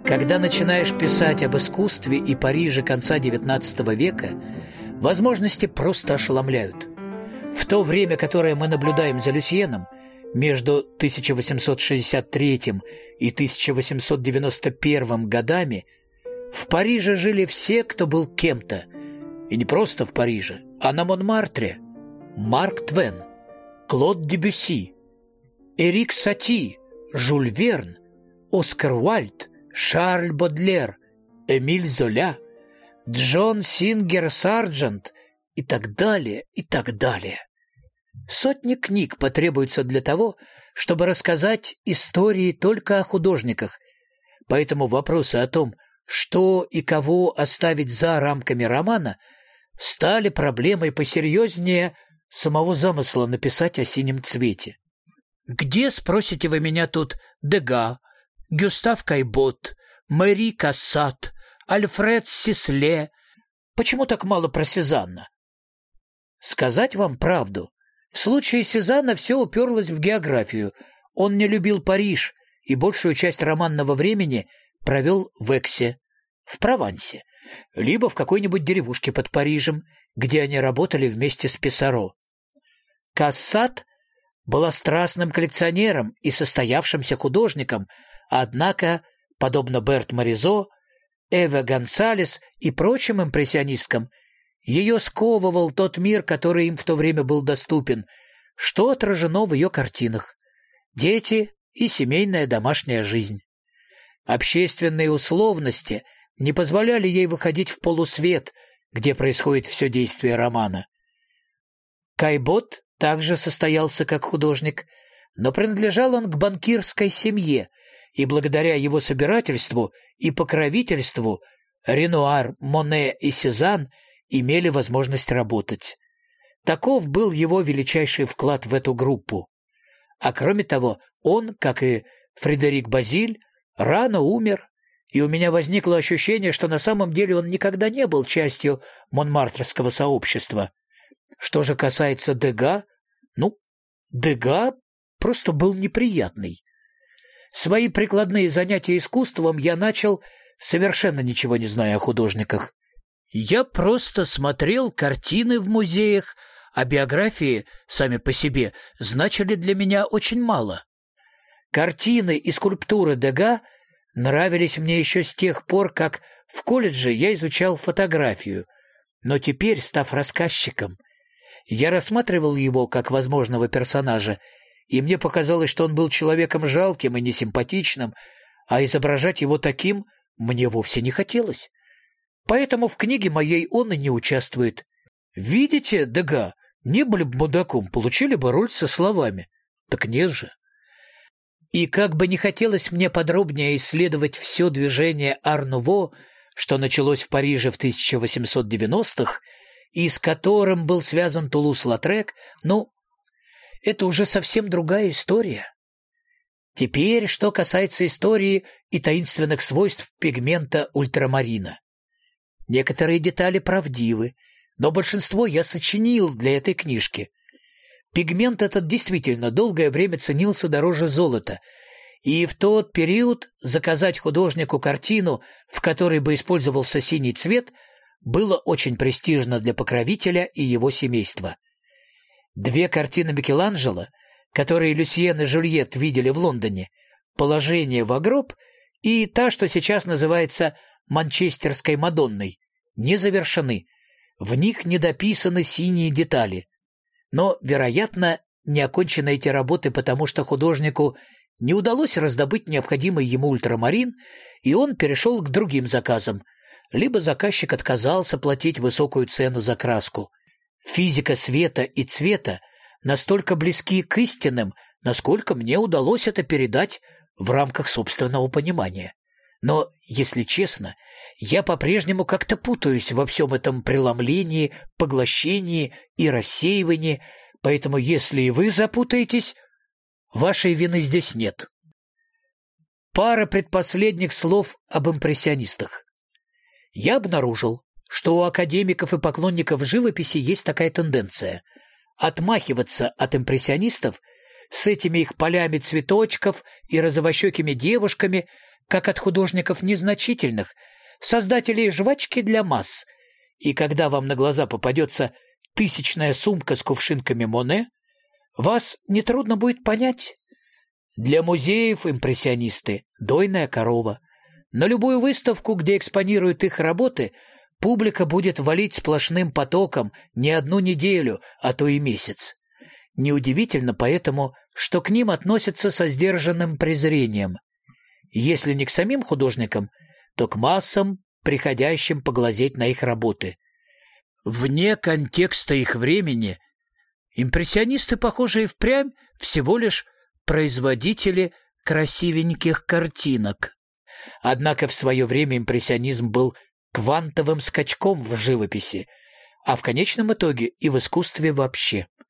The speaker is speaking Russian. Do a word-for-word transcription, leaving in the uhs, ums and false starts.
Когда начинаешь писать об искусстве и Париже конца девятнадцатого века, возможности просто ошеломляют. В то время, которое мы наблюдаем за Люсьеном, между тысяча восемьсот шестьдесят третьим и тысяча восемьсот девяносто первым годами, в Париже жили все, кто был кем-то. И не просто в Париже, а на Монмартре. Марк Твен, Клод Дебюсси, Эрик Сати, Жюль Верн, Оскар Уальд, Шарль Бодлер, Эмиль Золя, Джон Сингер Сарджент и так далее, и так далее. Сотни книг потребуется для того, чтобы рассказать истории только о художниках, поэтому вопросы о том, что и кого оставить за рамками романа, стали проблемой посерьезнее самого замысла написать о синем цвете. Где, спросите вы меня, тут Дега, Гюстав Кайбот, Мэри Кассат, Альфред Сисле? Почему так мало про Сезанна? Сказать вам правду, в случае Сезанна все уперлось в географию. Он не любил Париж и большую часть романного времени провел в Эксе, в Провансе, либо в какой-нибудь деревушке под Парижем, где они работали вместе с Писаро. Кассат была страстным коллекционером и состоявшимся художником, однако, подобно Берт Моризо, Эве Гонсалес и прочим импрессионисткам, ее сковывал тот мир, который им в то время был доступен, что отражено в ее картинах: дети и семейная домашняя жизнь. Общественные условности не позволяли ей выходить в полусвет, где происходит все действие романа. Кайбот также состоялся как художник, но принадлежал он к банкирской семье, и благодаря его собирательству и покровительству Ренуар, Моне и Сезанн имели возможность работать. Таков был его величайший вклад в эту группу. А кроме того, он, как и Фредерик Базиль, рано умер, и у меня возникло ощущение, что на самом деле он никогда не был частью монмартрского сообщества. Что же касается Дега, ну, Дега просто был неприятный. Свои прикладные занятия искусством я начал, совершенно ничего не зная о художниках. Я просто смотрел картины в музеях, а биографии сами по себе значили для меня очень мало. Картины и скульптуры Дега нравились мне еще с тех пор, как в колледже я изучал фотографию, но теперь, став рассказчиком, я рассматривал его как возможного персонажа, и мне показалось, что он был человеком жалким и несимпатичным, а изображать его таким мне вовсе не хотелось. Поэтому в книге моей он и не участвует. Видите, Дега, не были бы мудаком, получили бы роль со словами. Так нет же. И как бы не хотелось мне подробнее исследовать все движение ар-нуво, что началось в Париже в тысяча восемьсот девяностых, и с которым был связан Тулус-Латрек, ну, это уже совсем другая история. Теперь, что касается истории и таинственных свойств пигмента ультрамарина. Некоторые детали правдивы, но большинство я сочинил для этой книжки. Пигмент этот действительно долгое время ценился дороже золота, и в тот период заказать художнику картину, в которой бы использовался синий цвет, было очень престижно для покровителя и его семейства. Две картины Микеланджело, которые Люсьен и Жюльет видели в Лондоне, «Положение в гроб» и та, что сейчас называется «Манчестерской Мадонной», не завершены. В них недописаны синие детали. Но, вероятно, не окончены эти работы, потому что художнику не удалось раздобыть необходимый ему ультрамарин, и он перешел к другим заказам, либо заказчик отказался платить высокую цену за краску. Физика света и цвета настолько близки к истинным, насколько мне удалось это передать в рамках собственного понимания. Но, если честно, я по-прежнему как-то путаюсь во всем этом преломлении, поглощении и рассеивании, поэтому если и вы запутаетесь, вашей вины здесь нет. Пара предпоследних слов об импрессионистах. Я обнаружил, что у академиков и поклонников живописи есть такая тенденция – отмахиваться от импрессионистов с этими их полями цветочков и розовощекими девушками, как от художников незначительных, создателей жвачки для масс. И когда вам на глаза попадется тысячная сумка с кувшинками Моне, вас нетрудно будет понять. Для музеев импрессионисты – дойная корова. На любую выставку, где экспонируют их работы, публика будет валить сплошным потоком не одну неделю, а то и месяц. Неудивительно поэтому, что к ним относятся со сдержанным презрением. Если не к самим художникам, то к массам, приходящим поглазеть на их работы. Вне контекста их времени импрессионисты, похоже, и впрямь всего лишь производители красивеньких картинок. Однако в свое время импрессионизм был квантовым скачком в живописи, а в конечном итоге и в искусстве вообще.